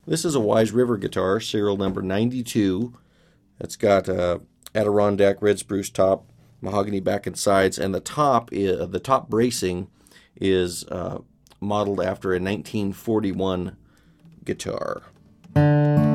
This is a Wise River guitar, serial number 92. It's got Adirondack red spruce top, mahogany back and sides, and the top bracing is modeled after a 1941 guitar.